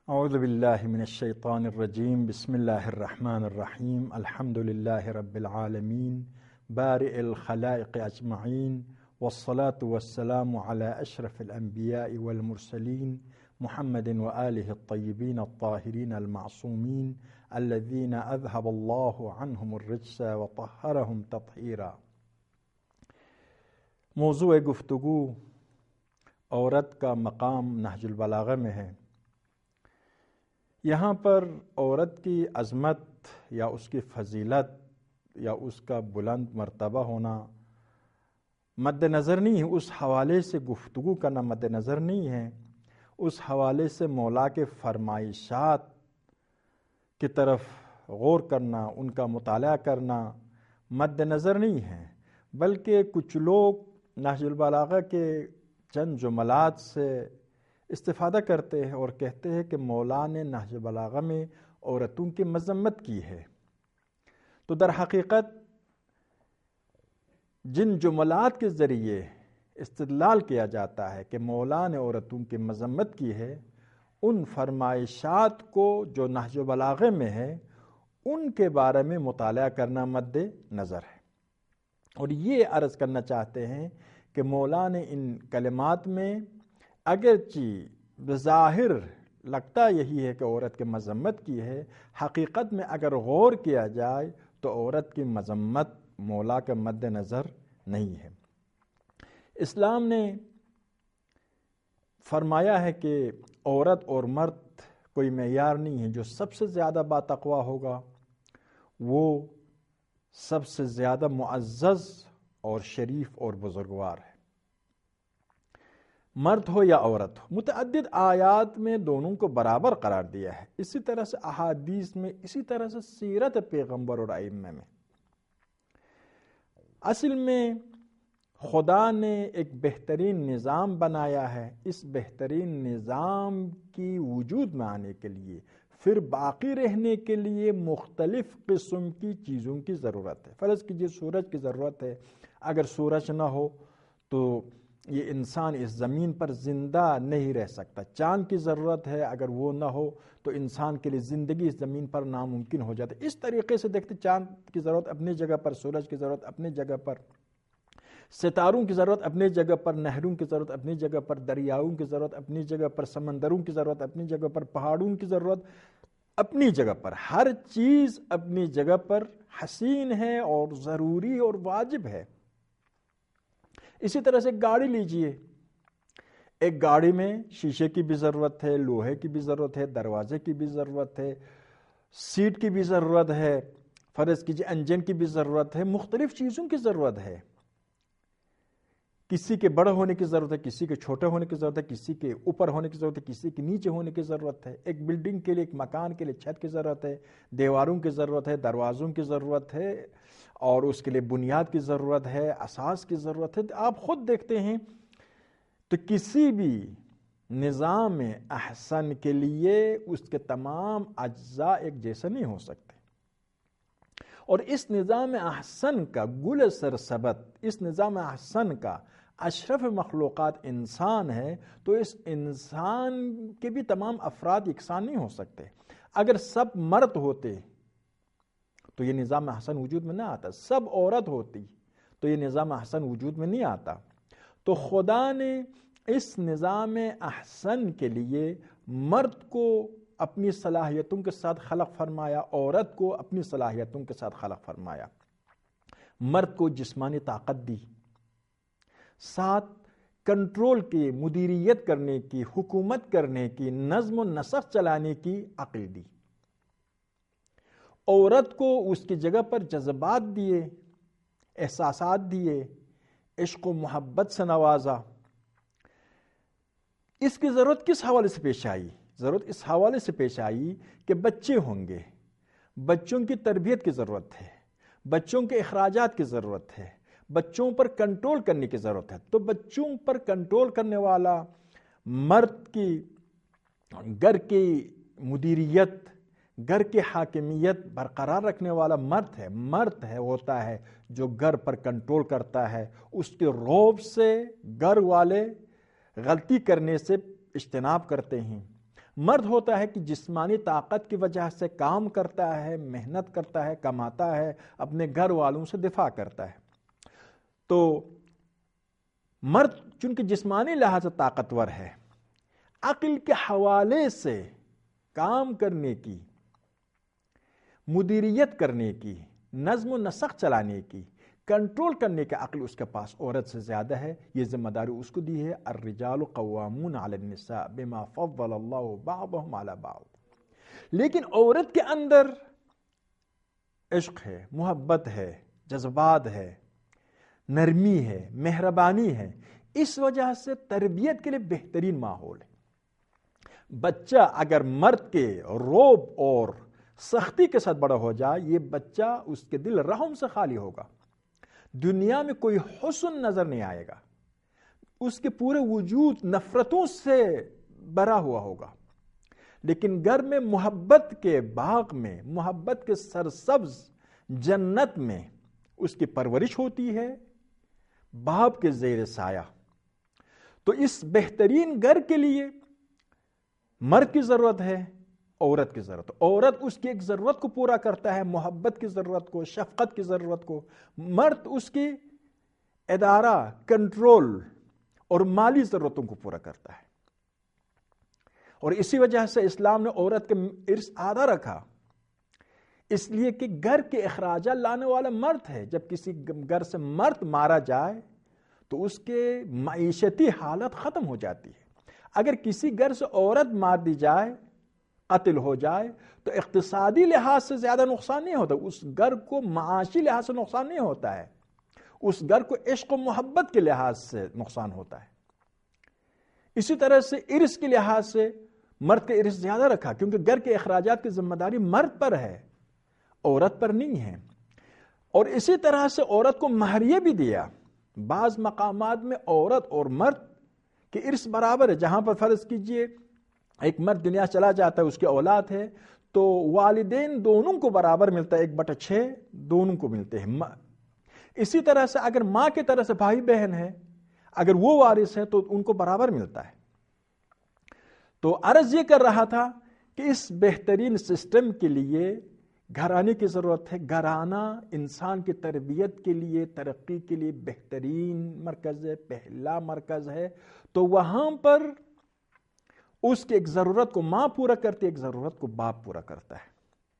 اعوذ باللہ من الشیطان الرجیم بسم اللہ الرحمن الرحیم الحمد للہ رب العالمین بارئ الخلائق اجمعین والصلاة والسلام علی اشرف الانبیاء والمرسلین محمد وآلہ الطیبین الطاہرین المعصومین الذین اذهب اللہ عنہم الرجس وطہرہم تطہیرا۔ موضوع گفتگو عورت کا مقام نہج البلاغہ میں ہے۔ یہاں پر عورت کی عظمت یا اس کی فضیلت یا اس کا بلند مرتبہ ہونا مد نظر نہیں ہے، اس حوالے سے گفتگو کرنا مد نظر نہیں ہے، اس حوالے سے مولا کے فرمائشات کی طرف غور کرنا، ان کا مطالعہ کرنا مد نظر نہیں ہے، بلکہ کچھ لوگ نہج البلاغہ کے چند جملات سے استفادہ کرتے ہیں اور کہتے ہیں کہ مولا نے نہج البلاغہ میں عورتوں کی مذمت کی ہے۔ تو در حقیقت جن جملات کے ذریعے استدلال کیا جاتا ہے کہ مولا نے عورتوں کی مذمت کی ہے، ان فرمائشات کو جو نہج البلاغہ میں ہے ان کے بارے میں مطالعہ کرنا مد نظر ہے۔ اور یہ عرض کرنا چاہتے ہیں کہ مولا نے ان کلمات میں اگرچہ بظاہر لگتا یہی ہے کہ عورت کی مذمت کی ہے، حقیقت میں اگر غور کیا جائے تو عورت کی مذمت مولا کے مد نظر نہیں ہے۔ اسلام نے فرمایا ہے کہ عورت اور مرد کوئی معیار نہیں ہے، جو سب سے زیادہ باتقوا ہوگا وہ سب سے زیادہ معزز اور شریف اور بزرگوار ہے، مرد ہو یا عورت ہو۔ متعدد آیات میں دونوں کو برابر قرار دیا ہے، اسی طرح سے احادیث میں، اسی طرح سے سیرت پیغمبر اور ائمہ میں۔ اصل میں خدا نے ایک بہترین نظام بنایا ہے، اس بہترین نظام کی وجود میں آنے کے لیے، پھر باقی رہنے کے لیے مختلف قسم کی چیزوں کی ضرورت ہے۔ فرض کیجئے سورج کی ضرورت ہے، اگر سورج نہ ہو تو یہ انسان اس زمین پر زندہ نہیں رہ سکتا۔ چاند کی ضرورت ہے، اگر وہ نہ ہو تو انسان کے لیے زندگی اس زمین پر ناممکن ہو جاتا ہے۔ اس طریقے سے دیکھتے چاند کی ضرورت اپنی جگہ پر، سورج کی ضرورت اپنی جگہ پر، ستاروں کی ضرورت اپنی جگہ پر، نہروں کی ضرورت اپنی جگہ پر، دریاؤں کی ضرورت اپنی جگہ پر، سمندروں کی ضرورت اپنی جگہ پر، پہاڑوں کی ضرورت اپنی جگہ پر، ہر چیز اپنی جگہ پر حسین ہے اور ضروری اور واجب ہے۔ اسی طرح سے گاڑی لیجئے، ایک گاڑی میں شیشے کی بھی ضرورت ہے، لوہے کی بھی ضرورت ہے، دروازے کی بھی ضرورت ہے، سیٹ کی بھی ضرورت ہے، فرض کیجئے انجن کی بھی ضرورت ہے، مختلف چیزوں کی ضرورت ہے۔ کسی کے بڑے ہونے کی ضرورت ہے، کسی کے چھوٹے ہونے کی ضرورت ہے، کسی کے اوپر ہونے کی ضرورت ہے، کسی کے نیچے ہونے کی ضرورت ہے۔ ایک بلڈنگ کے لیے، ایک مکان کے لیے چھت کی ضرورت ہے، دیواروں کی ضرورت ہے، دروازوں کی ضرورت ہے، اور اس کے لیے بنیاد کی ضرورت ہے، اساس کی ضرورت ہے۔ آپ خود دیکھتے ہیں تو کسی بھی نظام احسن کے لیے اس کے تمام اجزاء ایک جیسے نہیں ہو سکتے، اور اس نظام احسن کا گل سرسبت، اس نظام احسن کا اشرف مخلوقات انسان ہے، تو اس انسان کے بھی تمام افراد یکساں نہیں ہو سکتے۔ اگر سب مرد ہوتے تو یہ نظام احسن وجود میں نہ آتا، سب عورت ہوتی تو یہ نظام احسن وجود میں نہیں آتا۔ تو خدا نے اس نظام احسن کے لیے مرد کو اپنی صلاحیتوں کے ساتھ خلق فرمایا، عورت کو اپنی صلاحیتوں کے ساتھ خلق فرمایا۔ مرد کو جسمانی طاقت دی، ساتھ کنٹرول کی، مدیریت کرنے کی، حکومت کرنے کی، نظم و نسق چلانے کی عقل دی۔ عورت کو اس کی جگہ پر جذبات دیے، احساسات دیے، عشق و محبت سے نوازا۔ اس کی ضرورت کس حوالے سے پیش آئی؟ ضرورت اس حوالے سے پیش آئی کہ بچے ہوں گے، بچوں کی تربیت کی ضرورت ہے، بچوں کے اخراجات کی ضرورت ہے، بچوں پر کنٹرول کرنے کی ضرورت ہے۔ تو بچوں پر کنٹرول کرنے والا مرد کی گھر کی مدیریت، گھر کی حاکمیت برقرار رکھنے والا مرد ہے ہوتا ہے جو گھر پر کنٹرول کرتا ہے، اس کے رعب سے گھر والے غلطی کرنے سے اجتناب کرتے ہیں۔ مرد ہوتا ہے کہ جسمانی طاقت کی وجہ سے کام کرتا ہے، محنت کرتا ہے، کماتا ہے، اپنے گھر والوں سے دفاع کرتا ہے. تو مرد چونکہ جسمانی لحاظ سے طاقتور ہے، عقل کے حوالے سے کام کرنے کی، مدیریت کرنے کی، نظم و نسق چلانے کی، کنٹرول کرنے کا عقل اس کے پاس عورت سے زیادہ ہے. یہ ذمہ داری اس کو دی ہے. الرجال قوامون علی النساء بما فضل اللہ بعضهم علی بعض. لیکن عورت کے اندر عشق ہے، محبت ہے، جذبات ہے، نرمی ہے، مہربانی ہے. اس وجہ سے تربیت کے لیے بہترین ماحول ہے. بچہ اگر مرد کے روب اور سختی کے ساتھ بڑا ہو جائے، یہ بچہ اس کے دل رحم سے خالی ہوگا. دنیا میں کوئی حسن نظر نہیں آئے گا. اس کے پورے وجود نفرتوں سے بھرا ہوا ہوگا. لیکن گھر میں محبت کے باغ میں، محبت کے سرسبز جنت میں اس کی پرورش ہوتی ہے، باپ کے زیر سایہ. تو اس بہترین گھر کے لیے مرد کی ضرورت ہے، عورت کی ضرورت. عورت اس کی ایک ضرورت کو پورا کرتا ہے، محبت کی ضرورت کو، شفقت کی ضرورت کو. مرد اس کی ادارہ، کنٹرول اور مالی ضرورتوں کو پورا کرتا ہے. اور اسی وجہ سے اسلام نے عورت کے ارث آدھا رکھا، اس لیے کہ گھر کے اخراجات لانے والا مرد ہے. جب کسی گھر سے مرد مارا جائے تو اس کے معیشتی حالت ختم ہو جاتی ہے. اگر کسی گھر سے عورت مار دی جائے، قتل ہو جائے، تو اقتصادی لحاظ سے زیادہ نقصان نہیں ہوتا. اس گھر کو معاشی لحاظ سے نقصان نہیں ہوتا ہے، اس گھر کو عشق و محبت کے لحاظ سے نقصان ہوتا ہے. اسی طرح سے ارث کے لحاظ سے مرد کا ارث زیادہ رکھا، کیونکہ گھر کے اخراجات کی ذمہ داری مرد پر ہے، عورت پر نہیں ہے. اور اسی طرح سے عورت کو مہریہ بھی دیا. بعض مقامات میں عورت اور مرد کے ارث برابر ہے. جہاں پر فرض کیجئے ایک مرد دنیا چلا جاتا ہے، اس کی اولاد ہے، تو والدین دونوں کو برابر ملتا ہے، 1/6 دونوں کو ملتے ہیں. اسی طرح سے اگر ماں کی طرح سے بھائی بہن ہے، اگر وہ وارث ہے تو ان کو برابر ملتا ہے. تو عرض یہ کر رہا تھا کہ اس بہترین سسٹم کے لیے گھرانے کی ضرورت ہے. گھرانہ انسان کی تربیت کے لیے، ترقی کے لیے بہترین مرکز ہے، پہلا مرکز ہے. تو وہاں پر اس کی ایک ضرورت کو ماں پورا کرتی ہے، ایک ضرورت کو باپ پورا کرتا ہے.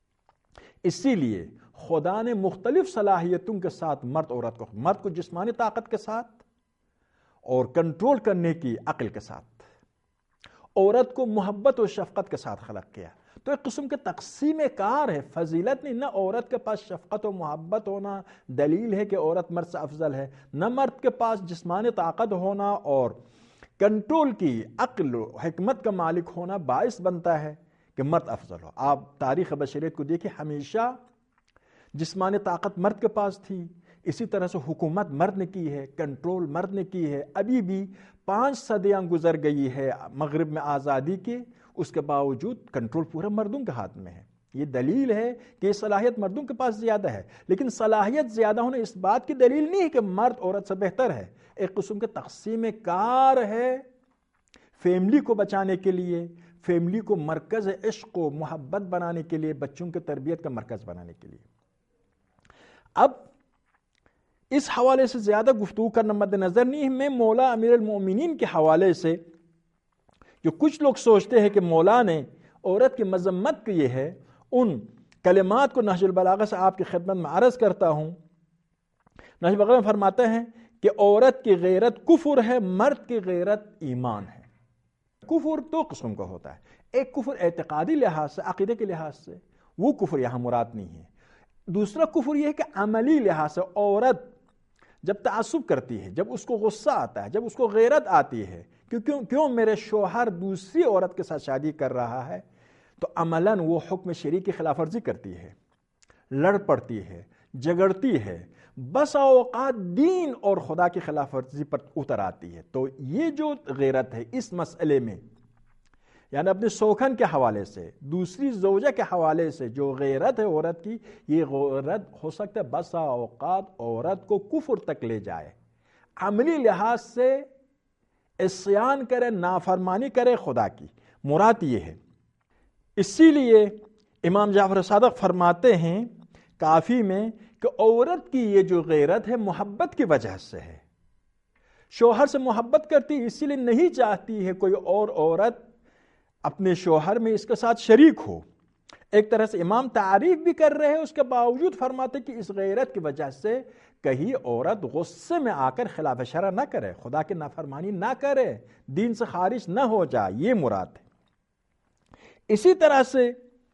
اسی لیے خدا نے مختلف صلاحیتوں کے ساتھ مرد کو جسمانی طاقت کے ساتھ اور کنٹرول کرنے کی عقل کے ساتھ، عورت کو محبت و شفقت کے ساتھ خلق کیا. تو ایک قسم کے تقسیم کار ہے، فضیلت نہیں. نہ عورت کے پاس شفقت و محبت ہونا دلیل ہے کہ عورت مرد سے افضل ہے، نہ مرد کے پاس جسمانی طاقت ہونا اور کنٹرول کی عقل و حکمت کا مالک ہونا باعث بنتا ہے کہ مرد افضل ہو. آپ تاریخ بشریت کو دیکھیں، ہمیشہ جسمانی طاقت مرد کے پاس تھی. اسی طرح سے حکومت مرد نے کی ہے، کنٹرول مرد نے کی ہے. ابھی بھی 5 صدیاں گزر گئی ہے مغرب میں آزادی کی، اس کے باوجود کنٹرول پورا مردوں کے ہاتھ میں ہے. یہ دلیل ہے کہ یہ صلاحیت مردوں کے پاس زیادہ ہے. لیکن صلاحیت زیادہ ہونا اس بات کی دلیل نہیں ہے کہ مرد عورت سے بہتر ہے. ایک قسم کے تقسیم کار ہے فیملی کو بچانے کے لیے، فیملی کو مرکز عشق و محبت بنانے کے لیے، بچوں کے تربیت کا مرکز بنانے کے لیے. اب اس حوالے سے زیادہ گفتگو کرنا مد نظر نہیں ہے. میں مولا امیر المومنین کے حوالے سے جو کچھ لوگ سوچتے ہیں کہ مولا نے عورت کی مذمت کی ہے، ان کلمات کو نہج البلاغہ سے آپ کی خدمت میں عرض کرتا ہوں. نہج البلاغہ میں فرماتے ہیں کہ عورت کی غیرت کفر ہے، مرد کی غیرت ایمان ہے. کفر 2 قسم کا ہوتا ہے. ایک کفر اعتقادی لحاظ سے، عقیدے کے لحاظ سے، وہ کفر یہاں مراد نہیں ہے. دوسرا کفر یہ ہے کہ عملی لحاظ سے عورت جب تعصب کرتی ہے، جب اس کو غصہ آتا ہے، جب اس کو غیرت آتی ہے کیوں میرے شوہر دوسری عورت کے ساتھ شادی کر رہا ہے، تو عملاً وہ حکم شرعی کی خلاف ورزی کرتی ہے، لڑ پڑتی ہے، جھگڑتی ہے، بس اوقات دین اور خدا کی خلاف ورزی پر اتر آتی ہے. تو یہ جو غیرت ہے اس مسئلے میں، یعنی اپنے سوکھن کے حوالے سے، دوسری زوجہ کے حوالے سے جو غیرت ہے عورت کی، یہ غیرت ہو سکتا ہے بسا اوقات عورت کو کفر تک لے جائے. عملی لحاظ سے عصیان کرے، نافرمانی کرے خدا کی. مراد یہ ہے اسی لیے امام جعفر صادق فرماتے ہیں کافی میں کہ عورت کی یہ جو غیرت ہے محبت کی وجہ سے ہے، شوہر سے محبت کرتی اسی لیے نہیں چاہتی ہے کوئی اور عورت اپنے شوہر میں اس کے ساتھ شریک ہو۔ ایک طرح سے امام تعریف بھی کر رہے ہیں، اس کے باوجود فرماتے کہ اس غیرت کی وجہ سے کہیں عورت غصے میں آ کر خلاف شرع نہ کرے، خدا کی نافرمانی نہ کرے، دین سے خارج نہ ہو جائے، یہ مراد ہے۔ اسی طرح سے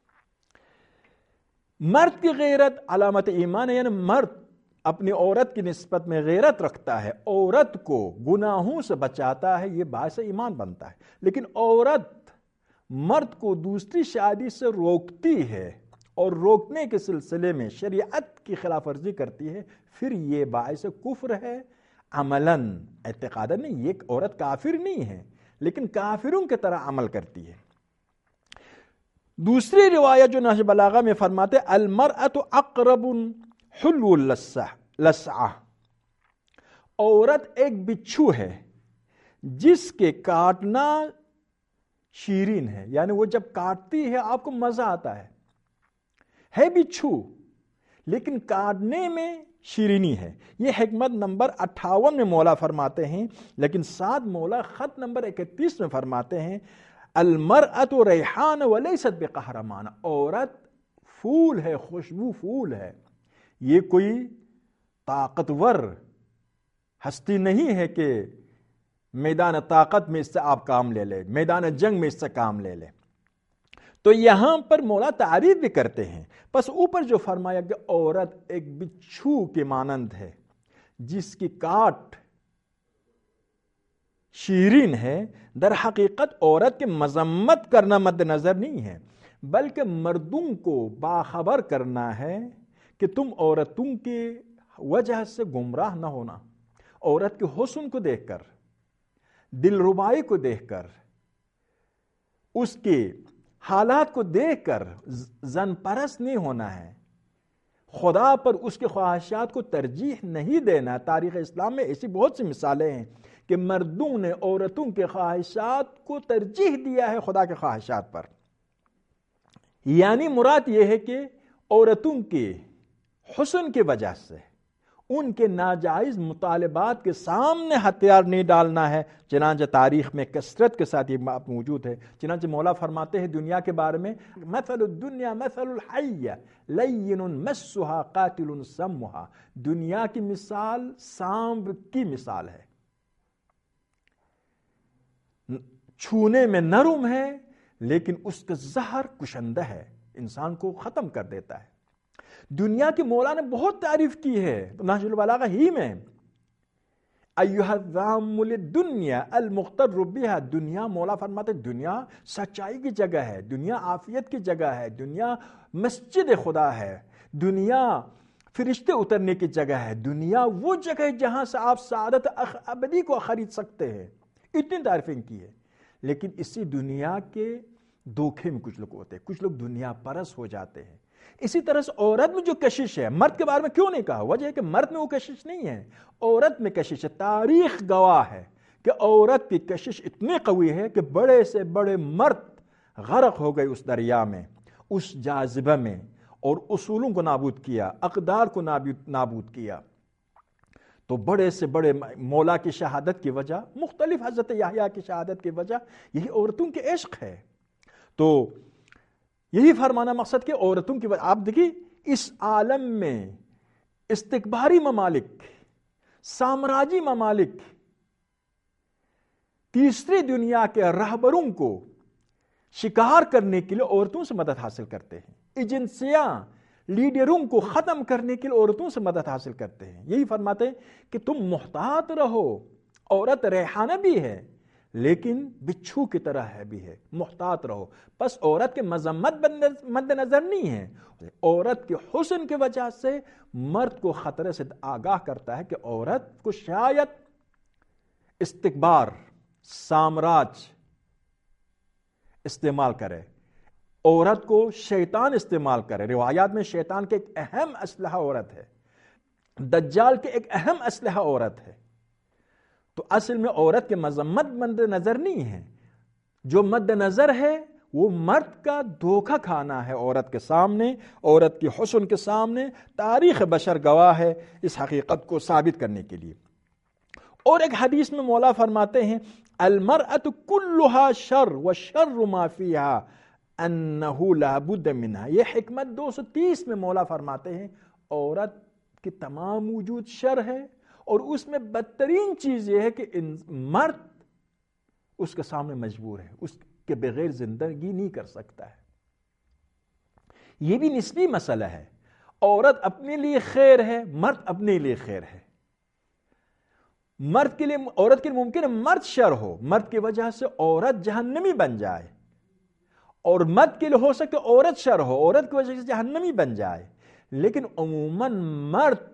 مرد کی غیرت علامت ایمان ہے، یعنی مرد اپنی عورت کی نسبت میں غیرت رکھتا ہے، عورت کو گناہوں سے بچاتا ہے، یہ باعث ایمان بنتا ہے۔ لیکن عورت مرد کو دوسری شادی سے روکتی ہے اور روکنے کے سلسلے میں شریعت کی خلاف ورزی کرتی ہے، پھر یہ باعث کفر ہے عملاً، اعتقاداً نہیں۔ یہ عورت کافر نہیں ہے لیکن کافروں کی طرح عمل کرتی ہے۔ دوسری روایت جو نہج بلاغہ میں فرماتے المرأة اقرب حلو اللسعہ، عورت ایک بچھو ہے جس کے کاٹنا شیرین ہے، یعنی وہ جب کاٹتی ہے آپ کو مزہ آتا ہے بچھو لیکن کاٹنے میں شیرینی ہے۔ یہ حکمت نمبر 58 میں مولا فرماتے ہیں، لیکن ساتھ مولا خط نمبر 31 میں فرماتے ہیں المرأة ریحان ولیست بقہرمان، عورت پھول ہے، خوشبو پھول ہے، یہ کوئی طاقتور ہستی نہیں ہے کہ میدان طاقت میں اس سے آپ کام لے لے، میدان جنگ میں اس سے کام لے لے۔ تو یہاں پر مولا تعریف بھی کرتے ہیں، پس اوپر جو فرمایا کہ عورت ایک بچھو کے مانند ہے جس کی کاٹ شیرین ہے، در حقیقت عورت کے مذمت کرنا مد نظر نہیں ہے، بلکہ مردوں کو باخبر کرنا ہے کہ تم عورتوں کی وجہ سے گمراہ نہ ہونا۔ عورت کے حسن کو دیکھ کر، دل ربائی کو دیکھ کر، اس کے حالات کو دیکھ کر زن پرست نہیں ہونا ہے، خدا پر اس کے خواہشات کو ترجیح نہیں دینا۔ تاریخ اسلام میں ایسی بہت سی مثالیں ہیں کہ مردوں نے عورتوں کے خواہشات کو ترجیح دیا ہے خدا کے خواہشات پر۔ یعنی مراد یہ ہے کہ عورتوں کے حسن کی وجہ سے ان کے ناجائز مطالبات کے سامنے ہتھیار نہیں ڈالنا ہے، چنانچہ تاریخ میں کثرت کے ساتھ یہ بات موجود ہے۔ چنانچہ مولا فرماتے ہیں دنیا کے بارے میں مثل الدنیا مثل الحی لین مسھا قاتل سمھا، دنیا کی مثال سانپ کی مثال ہے، چھونے میں نرم ہے لیکن اس کا زہر کشندہ ہے، انسان کو ختم کر دیتا ہے۔ دنیا کی مولا نے بہت تعریف کی ہے نہج البلاغہ ہی میں، ایھا الذام للدنیا المغتر بها، دنیا مولا فرماتے دنیا سچائی کی جگہ ہے، دنیا عافیت کی جگہ ہے، دنیا مسجد خدا ہے، دنیا فرشتے اترنے کی جگہ ہے، دنیا وہ جگہ ہے جہاں سے آپ سعادت ابدی کو خرید سکتے ہیں۔ اتنی تعریفیں کی ہے، لیکن اسی دنیا کے دھوکے میں کچھ لوگ ہوتے ہیں، کچھ لوگ دنیا پرست ہو جاتے ہیں۔ اسی طرح سے عورت میں جو کشش ہے، مرد کے بارے میں کیوں نہیں کہا؟ وجہ ہے کہ مرد میں وہ کشش نہیں ہے، عورت میں کشش ہے۔ تاریخ گواہ ہے کہ عورت کی کشش اتنی قوی ہے کہ بڑے سے بڑے مرد غرق ہو گئے اس دریا میں، اس جاذبہ میں، اور اصولوں کو نابود کیا، اقدار کو نابود کیا۔ تو بڑے سے بڑے مولا کی شہادت کی وجہ مختلف، حضرت یحییٰ کی شہادت کی وجہ یہی عورتوں کے عشق ہے۔ تو یہی فرمانا مقصد کہ عورتوں کی وجہ، آپ دیکھیے اس عالم میں استکباری ممالک، سامراجی ممالک تیسری دنیا کے رہبروں کو شکار کرنے کے لیے عورتوں سے مدد حاصل کرتے ہیں، ایجنسیاں لیڈروں کو ختم کرنے کے لیے عورتوں سے مدد حاصل کرتے ہیں۔ یہی فرماتے ہیں کہ تم محتاط رہو، عورت ریحانہ بھی ہے لیکن بچھو کی طرح ہے بھی ہے، محتاط رہو۔ پس عورت کے مذمت مد نظر نہیں ہے، عورت کے حسن کی وجہ سے مرد کو خطرے سے آگاہ کرتا ہے کہ عورت کو شاید استکبار، سامراج استعمال کرے، عورت کو شیطان استعمال کرے۔ روایات میں شیطان کے ایک اہم اسلحہ عورت ہے، دجال کے ایک اہم اسلحہ عورت ہے۔ تو اصل میں عورت کے مذمت مد نظر نہیں ہے، جو مد نظر ہے وہ مرد کا دھوکہ کھانا ہے عورت کے سامنے، عورت کی حسن کے سامنے۔ تاریخ بشر گواہ ہے اس حقیقت کو ثابت کرنے کے لیے۔ اور ایک حدیث میں مولا فرماتے ہیں المرأة كلها شر وشر ما فيها انه لا بد منها۔ یہ حکمت 230 میں مولا فرماتے ہیں عورت کی تمام وجود شر ہے، اور اس میں بدترین چیز یہ ہے کہ مرد اس کے سامنے مجبور ہے، اس کے بغیر زندگی نہیں کر سکتا ہے۔ یہ بھی نسبی مسئلہ ہے، عورت اپنے لیے خیر ہے، مرد اپنے لیے خیر ہے۔ مرد کے لیے، عورت کے لیے ممکن ہے مرد شر ہو، مرد کی وجہ سے عورت جہنمی بن جائے، اور مرد کے لیے ہو سکتا ہے عورت شر ہو، عورت کی وجہ سے جہنمی بن جائے، لیکن عموماً مرد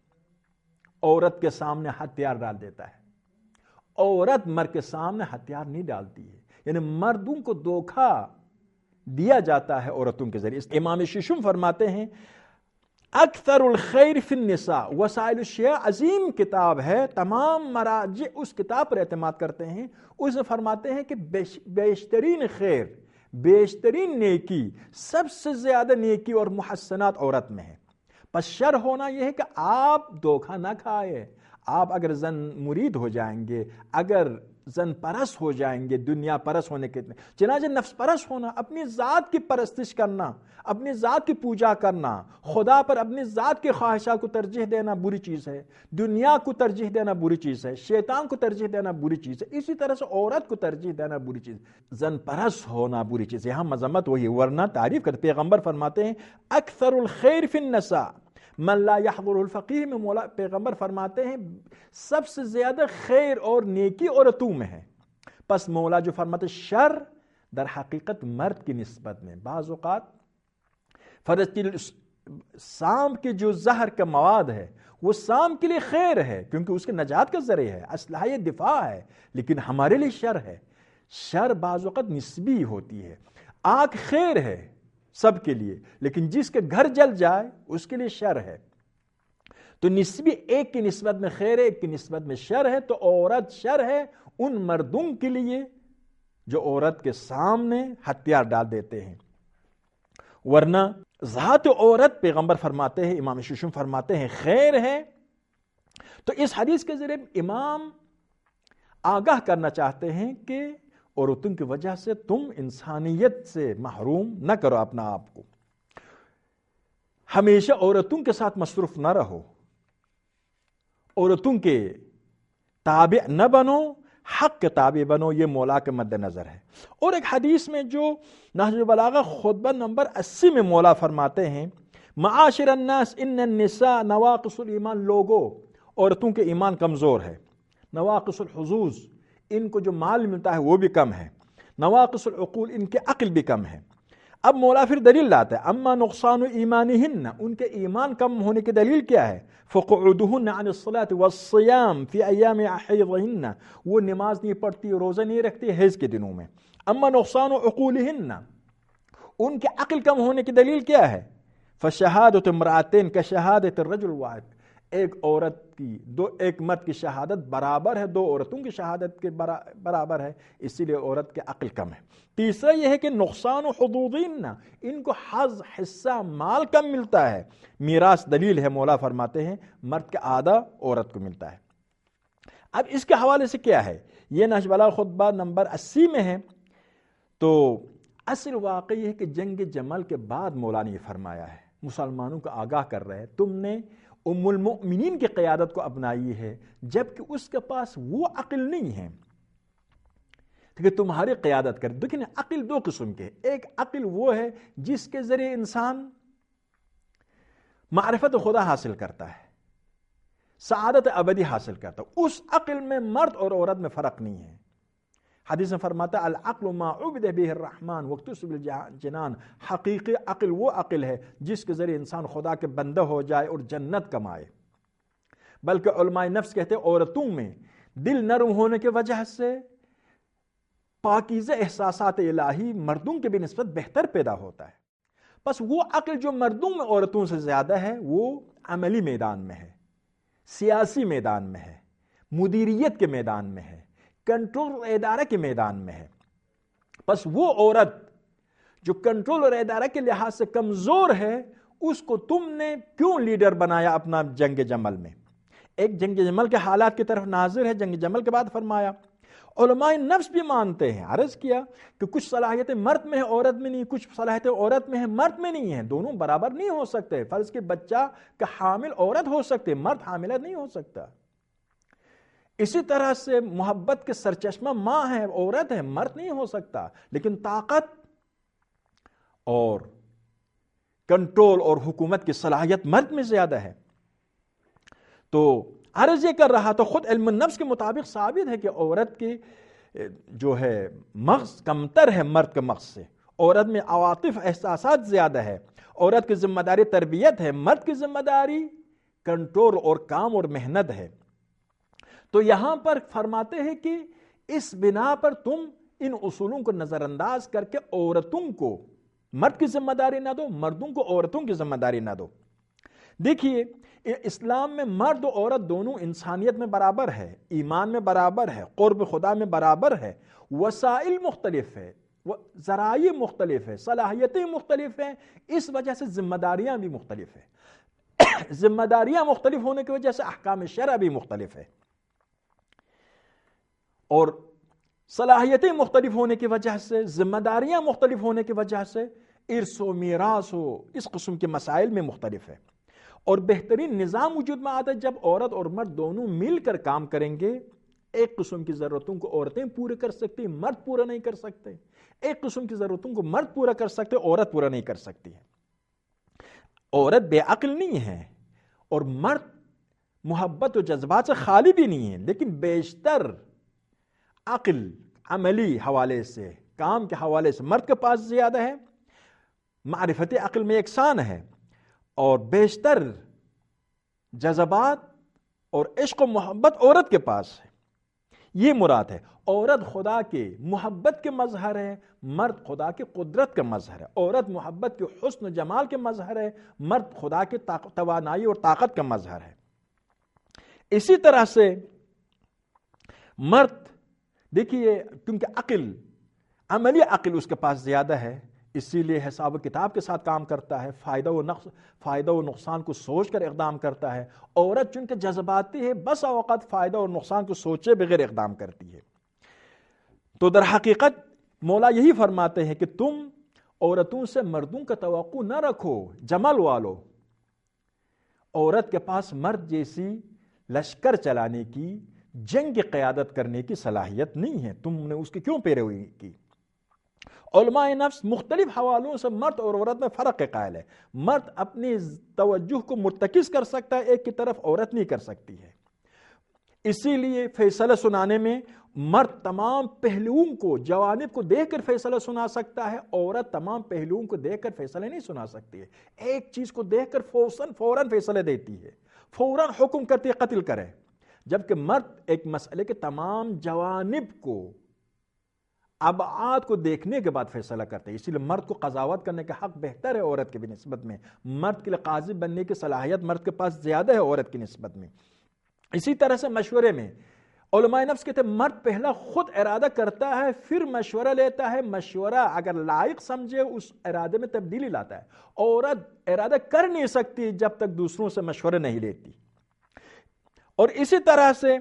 عورت کے سامنے ہتھیار ڈال دیتا ہے، عورت مرد کے سامنے ہتھیار نہیں ڈالتی ہے۔ یعنی مردوں کو دھوکہ دیا جاتا ہے عورتوں کے ذریعے۔ امام ششم فرماتے ہیں اکثر الخیر فی النساء وسائل الشیعہ، عظیم کتاب ہے، تمام مراجع اس کتاب پر اعتماد کرتے ہیں۔ اس میں فرماتے ہیں کہ بیشترین خیر، بیشترین نیکی، سب سے زیادہ نیکی اور محسنات عورت میں ہے۔ پس شر ہونا یہ ہے کہ آپ دھوکہ نہ کھائے، آپ اگر زن مرید ہو جائیں گے، اگر زن پرست ہو جائیں گے، دنیا پرست ہونے کے چنانچہ نفس پرست ہونا، اپنی ذات کی پرستش کرنا، اپنی ذات کی پوجا کرنا، خدا پر اپنی ذات کے خواہشات کو ترجیح دینا بری چیز ہے، دنیا کو ترجیح دینا بری چیز ہے، شیطان کو ترجیح دینا بری چیز ہے، اسی طرح سے عورت کو ترجیح دینا بری چیز ہے، زن پرست ہونا بری چیز ہے۔ یہاں مذمت وہی، ورنہ تعریف کرتے پیغمبر فرماتے ہیں اکثر الخیر فی النساء من لا يحضر الفقیہ میں مولا پیغمبر فرماتے ہیں سب سے زیادہ خیر اور نیکی عورتوں میں ہے۔ پس مولا جو فرماتے شر در حقیقت مرد کی نسبت میں، بعض اوقات فرض کی سام کے جو زہر کا مواد ہے وہ سام کے لیے خیر ہے کیونکہ اس کے نجات کا ذریعہ ہے، اسلحہ دفاع ہے، لیکن ہمارے لیے شر ہے۔ شر بعض اوقات نسبی ہوتی ہے۔ آگ خیر ہے سب کے لیے، لیکن جس کے گھر جل جائے اس کے لیے شر ہے۔ تو نسبی، ایک کی نسبت میں خیر ہے، ایک کی نسبت میں شر ہے۔ تو عورت شر ہے ان مردوں کے لیے جو عورت کے سامنے ہتھیار ڈال دیتے ہیں، ورنہ ذات عورت پیغمبر فرماتے ہیں، امام ششم فرماتے ہیں خیر ہے۔ تو اس حدیث کے ذریعے امام آگاہ کرنا چاہتے ہیں کہ عورتوں کی وجہ سے تم انسانیت سے محروم نہ کرو اپنا آپ کو، ہمیشہ عورتوں کے ساتھ مصروف نہ رہو، عورتوں کے تابع نہ بنو، حق کے تابع بنو، یہ مولا کے مد نظر ہے۔ اور ایک حدیث میں جو نہج البلاغہ خطبہ نمبر 80 میں مولا فرماتے ہیں معاشر الناس ان النساء نواقص الایمان، لوگوں عورتوں کے ایمان کمزور ہے، نواقص الحظوظ ان کو جو مال ملتا ہے وہ بھی کم ہے، نواقص العقول ان کے عقل بھی کم ہے۔ اب مولا پھر دلیل لاتا ہے اما نقصان ایمانہن، ان کے ایمان کم ہونے کی دلیل کیا ہے؟ فقعودہن عن الصلاة والصیام فی ایام حیضہن، وہ نماز نہیں پڑھتی، روزہ نہیں رکھتی حیض کے دنوں میں۔ اما نقصان عقولہن، ان کے عقل کم ہونے کی دلیل کیا ہے؟ فشہادت امرأتین کشہادت الرجل واحد، ایک عورت کی ایک مرد کی شہادت برابر ہے دو عورتوں کی شہادت کے برابر ہے، اسی لیے عورت کے عقل کم ہے۔ تیسرا یہ ہے کہ نقصان حظوظہن، ان کو حظ حصہ مال کم ملتا ہے، میراث دلیل ہے، مولا فرماتے ہیں مرد کا آدھا عورت کو ملتا ہے۔ اب اس کے حوالے سے کیا ہے؟ یہ نہج البلاغہ خطبہ نمبر 80 میں ہے۔ تو اصل واقعہ یہ ہے کہ جنگ جمل کے بعد مولا نے یہ فرمایا ہے، مسلمانوں کو آگاہ کر رہے ہیں تم نے ام المؤمنین کی قیادت کو اپنائی ہے جبکہ اس کے پاس وہ عقل نہیں ہے کہ تمہاری قیادت کرے۔ دیکھیں عقل دو قسم کے، ایک عقل وہ ہے جس کے ذریعے انسان معرفت خدا حاصل کرتا ہے، سعادت ابدی حاصل کرتا ہے، اس عقل میں مرد اور عورت میں فرق نہیں ہے۔ حدیث میں فرماتا ہے العقل ما عبد به الرحمن واکتسب الجنان، حقیقی عقل وہ عقل ہے جس کے ذریعے انسان خدا کے بندہ ہو جائے اور جنت کمائے۔ بلکہ علماء نفس کہتے ہیں عورتوں میں دل نرم ہونے کی وجہ سے پاکیزہ احساسات الہی مردوں کے بھی نسبت بہتر پیدا ہوتا ہے۔ بس وہ عقل جو مردوں میں عورتوں سے زیادہ ہے وہ عملی میدان میں ہے، سیاسی میدان میں ہے، مدیریت کے میدان میں ہے، کنٹرول ادارہ کے میدان میں ہے۔ بس وہ عورت جو کنٹرول اور ادارہ کے لحاظ سے کمزور ہے، اس کو تم نے کیوں لیڈر بنایا اپنا جنگ جمل میں؟ ایک جنگ جمل کے حالات کی طرف ناظر ہے، جنگ جمل کے بعد فرمایا علماء نفس بھی مانتے ہیں، عرض کیا کہ کچھ صلاحیتیں مرد میں ہیں عورت میں نہیں، کچھ صلاحیتیں عورت میں ہیں مرد میں نہیں ہیں، دونوں برابر نہیں ہو سکتے۔ فرض کہ بچہ کا حامل عورت ہو سکتے، مرد حاملہ نہیں ہو سکتا۔ اسی طرح سے محبت کے سرچشمہ ماں ہے، عورت ہے، مرد نہیں ہو سکتا، لیکن طاقت اور کنٹرول اور حکومت کی صلاحیت مرد میں زیادہ ہے۔ تو عرض یہ کر رہا تو خود علم النفس کے مطابق ثابت ہے کہ عورت کی جو ہے مغز کمتر ہے مرد کے مغز سے، عورت میں عواطف احساسات زیادہ ہے، عورت کی ذمہ داری تربیت ہے، مرد کی ذمہ داری کنٹرول اور کام اور محنت ہے۔ تو یہاں پر فرماتے ہیں کہ اس بنا پر تم ان اصولوں کو نظر انداز کر کے عورتوں کو مرد کی ذمہ داری نہ دو، مردوں کو عورتوں کی ذمہ داری نہ دو۔ دیکھیے اسلام میں مرد و عورت دونوں انسانیت میں برابر ہے، ایمان میں برابر ہے، قرب خدا میں برابر ہے، وسائل مختلف ہے، ذرائع مختلف ہے، صلاحیتیں مختلف ہیں، اس وجہ سے ذمہ داریاں بھی مختلف ہیں۔ ذمہ داریاں مختلف ہونے کی وجہ سے احکام شرع بھی مختلف ہے، اور صلاحیتیں مختلف ہونے کی وجہ سے، ذمہ داریاں مختلف ہونے کی وجہ سے ارث و میراث و اس قسم کے مسائل میں مختلف ہے۔ اور بہترین نظام وجود میں آتا ہے جب عورت اور مرد دونوں مل کر کام کریں گے۔ ایک قسم کی ضرورتوں کو عورتیں پورے کر سکتی، مرد پورا نہیں کر سکتے، ایک قسم کی ضرورتوں کو مرد پورا کر سکتے، عورت پورا نہیں کر سکتی ہے۔ عورت بے عقل نہیں ہے اور مرد محبت و جذبات سے خالی بھی نہیں ہے، لیکن بیشتر عقل عملی حوالے سے، کام کے حوالے سے مرد کے پاس زیادہ ہے، معرفت عقل میں یکساں ہے، اور بیشتر جذبات اور عشق و محبت عورت کے پاس ہے۔ یہ مراد ہے، عورت خدا کے محبت کے مظہر ہے، مرد خدا کے قدرت کا مظہر ہے۔ عورت محبت کے حسن و جمال کے مظہر ہے، مرد خدا کے توانائی اور طاقت کا مظہر ہے۔ اسی طرح سے مرد دیکھیے کیونکہ عقل عملی عقل اس کے پاس زیادہ ہے، اسی لیے حساب و کتاب کے ساتھ کام کرتا ہے، فائدہ و نقصان کو سوچ کر اقدام کرتا ہے۔ عورت چونکہ جذباتی ہے، بس اوقات فائدہ اور نقصان کو سوچے بغیر اقدام کرتی ہے۔ تو در حقیقت مولا یہی فرماتے ہیں کہ تم عورتوں سے مردوں کا توقع نہ رکھو، جمل والو۔ عورت کے پاس مرد جیسی لشکر چلانے کی، جنگ کی قیادت کرنے کی صلاحیت نہیں ہے، تم نے اس کی کیوں پیروی کی؟ علماء نفس مختلف حوالوں سے مرد اور عورت میں فرق قائل ہے۔ مرد اپنی توجہ کو مرتکز کر سکتا ہے ایک کی طرف، عورت نہیں کر سکتی ہے۔ اسی لیے فیصلہ سنانے میں مرد تمام پہلوؤں کو، جوانب کو دیکھ کر فیصلہ سنا سکتا ہے، عورت تمام پہلوؤں کو دیکھ کر فیصلہ نہیں سنا سکتی ہے۔ ایک چیز کو دیکھ کر فوراً فیصلہ دیتی ہے، فوراً حکم کرتی ہے قتل کرے، جبکہ مرد ایک مسئلے کے تمام جوانب کو، ابعاد کو دیکھنے کے بعد فیصلہ کرتے ہیں۔ اسی لیے مرد کو قضاوت کرنے کا حق بہتر ہے عورت کے نسبت میں، مرد کے لیے قاضی بننے کی صلاحیت مرد کے پاس زیادہ ہے عورت کی نسبت میں۔ اسی طرح سے مشورے میں علماء نفس کہتے ہیں مرد پہلا خود ارادہ کرتا ہے، پھر مشورہ لیتا ہے، مشورہ اگر لائق سمجھے اس ارادے میں تبدیلی لاتا ہے۔ عورت ارادہ کر نہیں سکتی جب تک دوسروں سے مشورہ نہیں لیتی۔ اور اسی طرح سے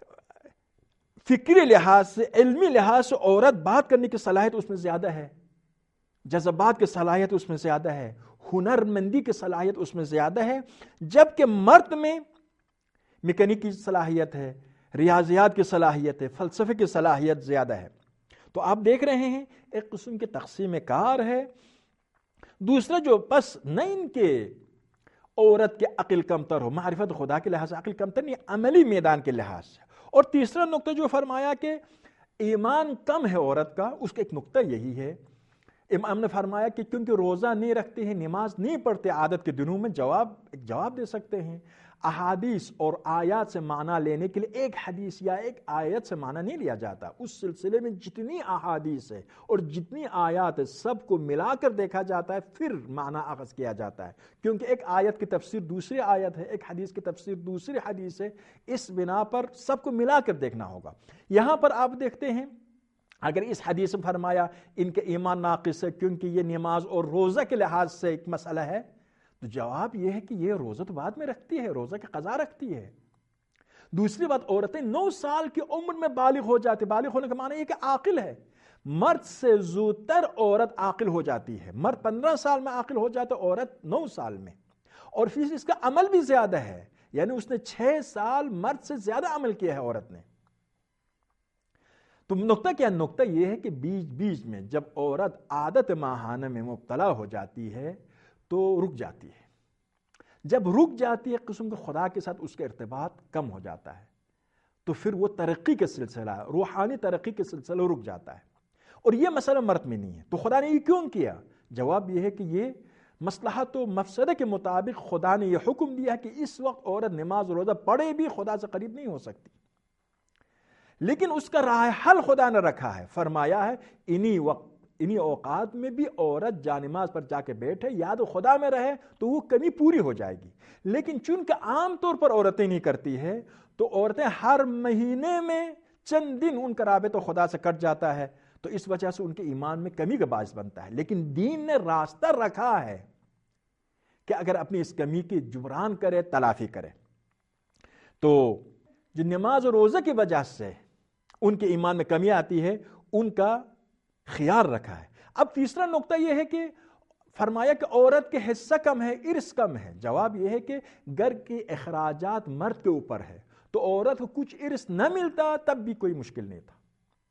فکری لحاظ سے، علمی لحاظ سے عورت بات کرنے کی صلاحیت اس میں زیادہ ہے، جذبات کی صلاحیت اس میں زیادہ ہے، ہنرمندی کی صلاحیت اس میں زیادہ ہے، جبکہ مرد میں میکینک کی صلاحیت ہے، ریاضیات کی صلاحیت ہے، فلسفے کی صلاحیت زیادہ ہے۔ تو آپ دیکھ رہے ہیں ایک قسم کی تقسیم کار ہے۔ دوسرا جو پس نہ ان کے عورت کے عقل کمتر ہو، معرفت خدا کے لحاظ سے عقل کمتر نہیں، عملی میدان کے لحاظ سے۔ اور تیسرا نقطہ جو فرمایا کہ ایمان کم ہے عورت کا، اس کا ایک نقطہ یہی ہے، امام نے فرمایا کہ کیونکہ روزہ نہیں رکھتے ہیں، نماز نہیں پڑھتے عادت کے دنوں میں، جواب دے سکتے ہیں۔ احادیث اور آیات سے معنی لینے کے لیے ایک حدیث یا ایک آیت سے معنی نہیں لیا جاتا، اس سلسلے میں جتنی احادیث ہے اور جتنی آیات ہے سب کو ملا کر دیکھا جاتا ہے، پھر معنی اخذ کیا جاتا ہے، کیونکہ ایک آیت کی تفسیر دوسری آیت ہے، ایک حدیث کی تفسیر دوسری حدیث ہے، اس بنا پر سب کو ملا کر دیکھنا ہوگا۔ یہاں پر آپ دیکھتے ہیں اگر اس حدیث میں فرمایا ان کے ایمان ناقص ہے کیونکہ یہ نماز اور روزہ کے لحاظ سے ایک مسئلہ ہے، تو جواب یہ ہے کہ یہ روزہ تو بعد میں رکھتی ہے، روزہ کی قضا رکھتی ہے۔ دوسری بات، عورتیں 9 سال کی عمر میں بالغ ہو جاتی، بالغ ہونے کا معنی یہ کہ عاقل ہے، مرد سے زودتر عورت عاقل ہو جاتی ہے، مرد 15 سال میں عاقل ہو جاتا ہے، عورت 9 سال میں، اور پھر اس کا عمل بھی زیادہ ہے، یعنی اس نے 6 سال مرد سے زیادہ عمل کیا ہے عورت نے۔ تو نقطہ کیا؟ نقطہ یہ ہے کہ بیچ میں جب عورت عادت ماہانہ میں مبتلا ہو جاتی ہے تو رک جاتی ہے، جب رک جاتی ہے قسم کے خدا کے ساتھ اس کا ارتباط کم ہو جاتا ہے، تو پھر وہ ترقی کے سلسلہ، روحانی ترقی کے سلسلہ رک جاتا ہے، اور یہ مسئلہ مرد میں نہیں ہے۔ تو خدا نے یہ کیوں کیا؟ جواب یہ ہے کہ یہ مصلحت و مفسدہ کے مطابق خدا نے یہ حکم دیا کہ اس وقت عورت نماز روزہ پڑھے بھی خدا سے قریب نہیں ہو سکتی، لیکن اس کا راہ حل خدا نے رکھا ہے، فرمایا ہے انہی اوقات میں بھی عورت جانماز پر جا کے بیٹھے، یاد خدا میں رہے تو وہ کمی پوری ہو جائے گی۔ لیکن چونکہ عام طور پر عورتیں نہیں کرتی ہے، تو عورتیں ہر مہینے میں چند دن ان کا رابطہ خدا سے کٹ جاتا ہے، تو اس وجہ سے ان کے ایمان میں کمی کا باعث بنتا ہے۔ لیکن دین نے راستہ رکھا ہے کہ اگر اپنی اس کمی کی جبران کرے، تلافی کرے، تو جو نماز و روزہ کی وجہ سے ان کے ایمان میں کمی آتی ہے ان کا خیال رکھا ہے۔ اب تیسرا نقطہ یہ ہے کہ فرمایا کہ عورت کے حصہ کم ہے، ارث کم ہے۔ جواب یہ ہے کہ گھر کے اخراجات مرد کے اوپر ہے، تو عورت کو کچھ ارث نہ ملتا تب بھی کوئی مشکل نہیں تھا۔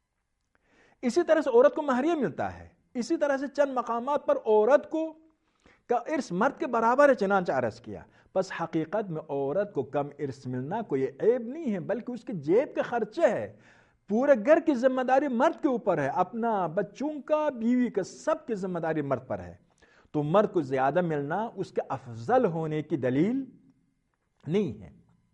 اسی طرح سے عورت کو مہریہ ملتا ہے، اسی طرح سے چند مقامات پر عورت کو کا ارث مرد کے برابر ہے، چنانچہ عرض کیا۔ بس حقیقت میں عورت کو کم ارث ملنا کوئی عیب نہیں ہے، بلکہ اس کے جیب کے خرچے ہے، پورے گھر کی ذمہ داری مرد کے اوپر ہے، اپنا، بچوں کا، بیوی کا، سب کی ذمہ داری مرد پر ہے۔ تو مرد کو زیادہ ملنا اس کے افضل ہونے کی دلیل نہیں ہے،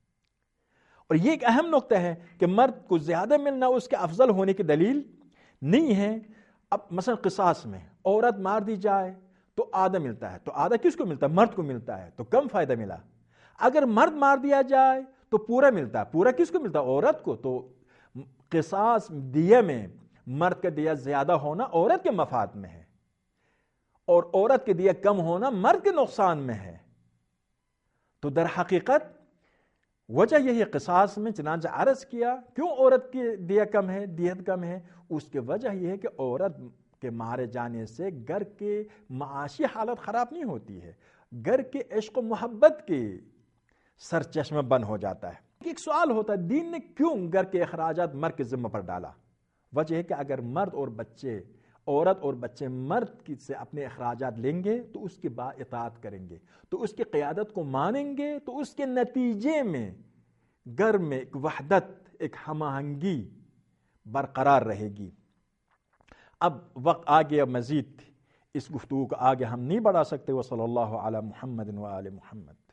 اور یہ ایک اہم نقطہ ہے کہ مرد کو زیادہ ملنا اس کے افضل ہونے کی دلیل نہیں ہے۔ اب مثلا قصاص میں عورت مار دی جائے تو آدھا ملتا ہے، تو آدھا کس کو ملتا ہے؟ مرد کو ملتا ہے، تو کم فائدہ ملا۔ اگر مرد مار دیا جائے تو پورا ملتا ہے، پورا کس کو ملتا ہے؟ عورت کو۔ تو قصاص دیہ میں مرد کا دیہ زیادہ ہونا عورت کے مفاد میں ہے، اور عورت کے دیہ کم ہونا مرد کے نقصان میں ہے۔ تو در حقیقت وجہ یہی قصاص میں چنانچہ عرض کیا کیوں عورت کی دیہ کم ہے، دیت کم ہے؟ اس کی وجہ یہ ہے کہ عورت کے مارے جانے سے گھر کے معاشی حالت خراب نہیں ہوتی ہے، گھر کے عشق و محبت کے سرچشمہ بند ہو جاتا ہے۔ ایک سوال ہوتا ہے، دین نے کیوں گھر کے اخراجات مرد کے ذمہ پر ڈالا؟ وجہ ہے کہ اگر مرد اور بچے، عورت اور بچے مرد سے اپنے اخراجات لیں گے تو اس کی اطاعت کریں گے، تو اس کی قیادت کو مانیں گے، تو اس کے نتیجے میں گھر میں ایک وحدت، ایک ہم آہنگی برقرار رہے گی۔ اب وقت آگے مزید اس گفتگو کو آگے ہم نہیں بڑھا سکتے۔ وصلی اللہ علی محمد و آل محمد۔